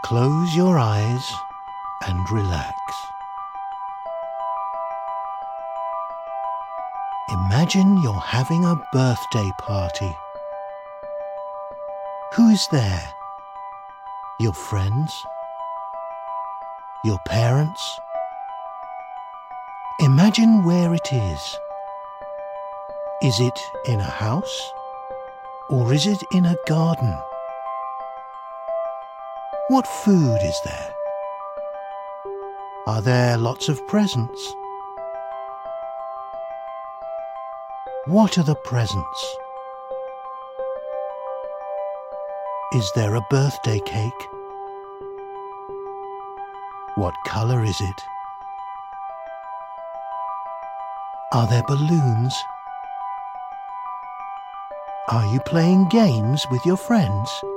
Close your eyes and relax. Imagine you're having a birthday party. Who is there? Your friends? Your parents? Imagine where it is. Is it in a house? Or is it in a garden? What food is there? Are there lots of presents? What are the presents? Is there a birthday cake? What colour is it? Are there balloons? Are you playing games with your friends?